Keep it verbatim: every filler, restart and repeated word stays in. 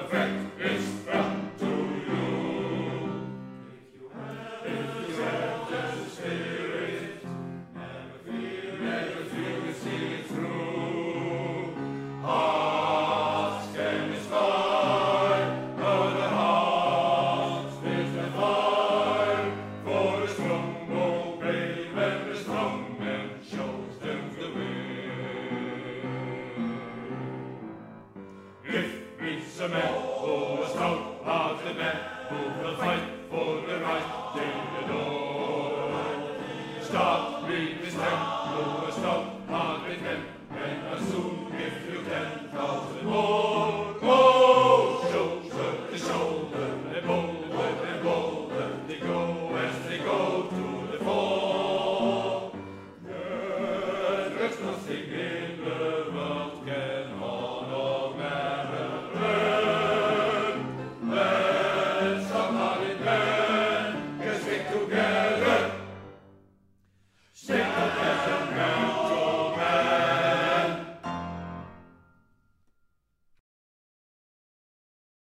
friend is brought to you. If you have, if you have the spirit, never fear, never fear, we see it through. Hearts can inspire, other hearts with the fire, for the strong go brave and the strong man shows them the way. If it's a man who is strong-hearted man who will fight for the right till the dawn.